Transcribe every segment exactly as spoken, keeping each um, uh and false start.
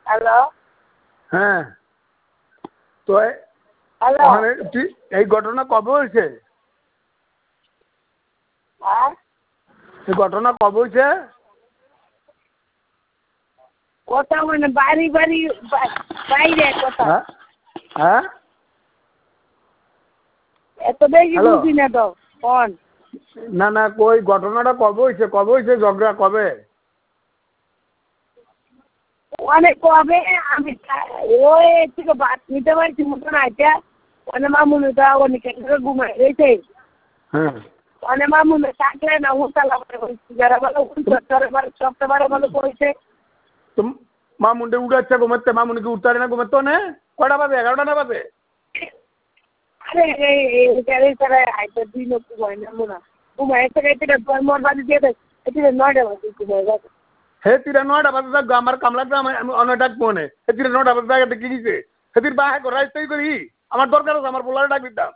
Hello. হ্যাঁ, তো hello. ওখানে এই ঘটনা কবে হয়েছে? হ্যাঁ, এই ঘটনা কবে হয়েছে? কথা মানে বাড়ি বাড়ি বাইরে কথা। হ্যাঁ হ্যাঁ এত বেশি হ্যালো, বুঝি না তো কোন। না না ওই ঘটনাটা কবে হয়েছে? কবে হয়েছে ঝগড়া কবে? অনেক কবে আমি ওই থেকে ভাত নিতে পারছি মতন আছে অনেক মামুনিটা অনেক ঘুমাই রয়েছে হ্যাঁ, অনেক মামুনি থাকলে না উনতলা যারা ভালো সপ্তাহ বারে ভালো করেছে। তো মামুনটা উঠাচ্ছে ঘুমাচ্ছে, মামুনিকে উঠতে পারে না ঘুমাতো না? কয়টা বাজে? এগারোটা না বাজে? আরে এই তারা হয়তো দুই লোক ঘুমায় না মোনা ঘুমায় থেকে মোর বাড়ি দিয়ে দেয় এটা নয়টা বাজে ঘুমায় গেছে। হে তিরা নয়টা বাজে থাকবো আমার কামলা গ্রাম আমি অনেক ডাকবো নে হে তিরা নয়টা বাজে জায়গাতে কি দিছে সেদিন বাহে করে রাইতেই করি আমার দরকার আছে আমার পোলারে ডাক দিতাম।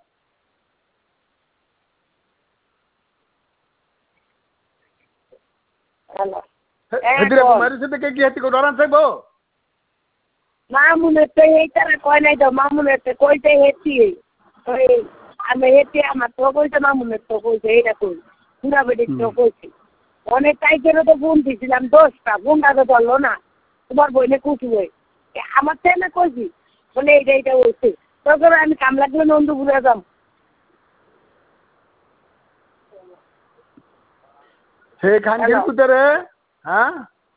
হ্যালো সেদিন ঘুমাইছে থেকে কি হাতি করে ডরান থাকবো? মামুনের তো এই তারা কয় নাই তো মামুনের তো কইতে হেঁটি ওই আমি হেঁটে আমার তো কইছে মামুনের তো কইছে এইটা কই পুরা বেটির তো কইছে অনেক টাইপেরও তো ফোন দিয়েছিলাম দশটা ফোনটা তো ধরলো না তোমার বইনে কুচি বই আমার তো না কইছি বলে এইটা এইটা হয়েছে তখন আমি কাম লাগলে নন্দপুরে যাম। হে খানকির ভিতরে হ্যাঁ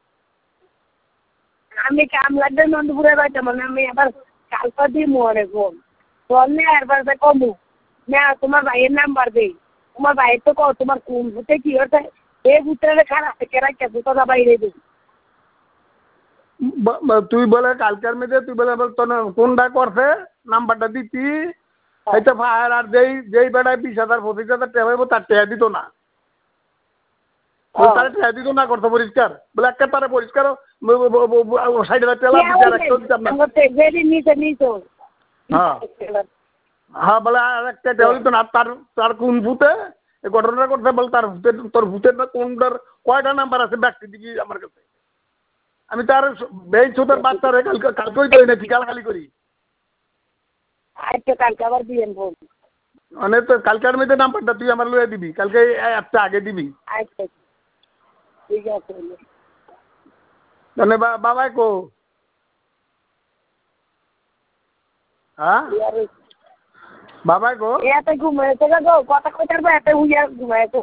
আমি কাম লাগলে নন্দপুরে যাইতাম মানে আমি আবার কালকা দিই মরে ফোন বললে একবার কমু না তোমার ভাইয়ের নাম্বার দেই তোমার ভাইয়ের তো কও তোমার কোন ভূতে কি হচ্ছে এই ভূতের খারাপ কেরাইতে ভূতটা বাইরে দিই। তুই বলে কালকের মেয়েদের তুই বলে তোর কোনটা করছে নাম্বারটা দিতি হয়তো ফায়ার আর যেই যেই বেড়ায় বিশ হাজার পঁচিশ হাজার টাকা হইব তার টাকা দিত না তারা টাকা দিত না করতো পরিষ্কার বলে একটা তারা পরিষ্কার ষাট হাজার টাকা হ্যাঁ হ্যাঁ বলে আর একটা টাকা দিত না তার তার কোন ভূতে এই ঘটনাটা করছে বলে তার ভূতের তোর ভূতের না কোনটার কয়টা নাম্বার আছে ব্যক্তি দিকে আমার কাছে আমি তার বেই ছোটার বাচ্চারে কালকে কালকেই তো এনেছি কাল খালি করি মানে তো কালকের মধ্যে নাম্বারটা তুই আমার লয়ে দিবি কালকে একটা আগে দিবি। আচ্ছা ঠিক আছে মানে বাবাই কো হ্যাঁ বাবাই কো এতে ঘুমাইছে গো কথা কই পারবে এতে উইয়া ঘুমাইছে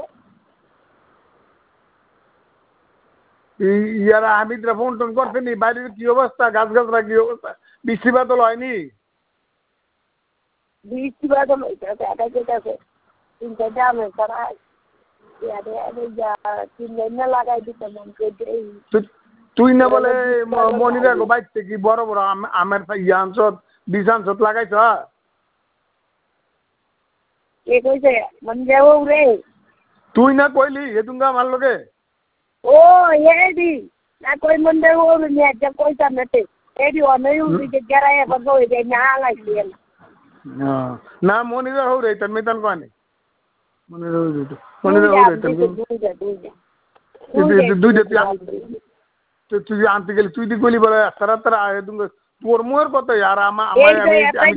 ইয়ারা হামিদরা ফোন টোন করছেনি বাড়ির কি অবস্থা গাছ গাছরা কি অবস্থা বৃষ্টি বাদল হয়নি? বৃষ্টি বাদল হইতেছে এটা যেতেছে তিনটা দামে তারা তিন লাগাই দিতে মন করে তুই না বলে মনিরা গো বাইতে কি বড় বড় আমের ইয়া আনছত বীজ আনছত লাগাইছ? কে কইছে মন যাবো রে তুই না কইলি হেতুঙ্গা আমার লগে ও এডি না কই মন যাবো নি আজ কইতা নতে এডি অনই উনি যে গরায় বগো এ না লাগাইছে না মনিরা হও রে তোর মেতান কোনে মনিরা হও রে মনিরা হও রে তোর দুইটা দুইটা দুইটা তুই তুই আনতে গেলি তুই দি কইলি বলে তারা তারা হেতুঙ্গা তোর মোর কথা यार আমা আমায় আমি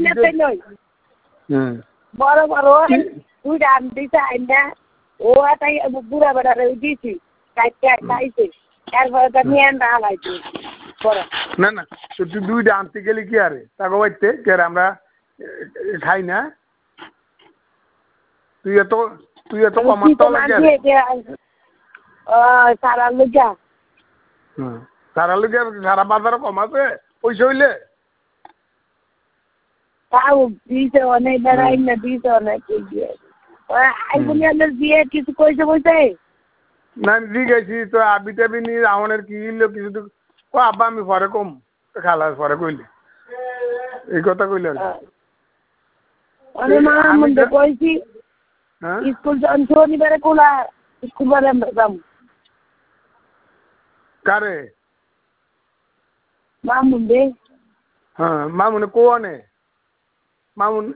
আমি বড় বড় তুই দাম দিতে আইনা ও আটাই বুড়া বড়া রে দিছি কাইতে খাইছে এরপরে তো নিয়ে না লাইছে বড় না না তুই দুইটা আনতে গেলি কি আরে তাগো বাইতে কে আমরা খাই না তুই এত তুই এত কমাতে লাগে ও সারা লুজা হুম সারা লুজা সারা বাজারে কমাতে পয়সা হইলে তাও দিছে অনেক বেড়াই না দিছে অনেক দিয়ে আই বুনিয়াদের দিয়ে কিছু কইছে বইতে না দি গেছি তো আবি টাবি নি রাউনের কি হইলো কিছু কো আব্বা আমি পরে কম খালা পরে কইলি এই কথা কইলে আরে মা মন্দ কইছি স্কুল জন শনিবারে কোলা স্কুল বারে যাম কারে মামুন দে হ্যাঁ মামুনে কোনে মামুন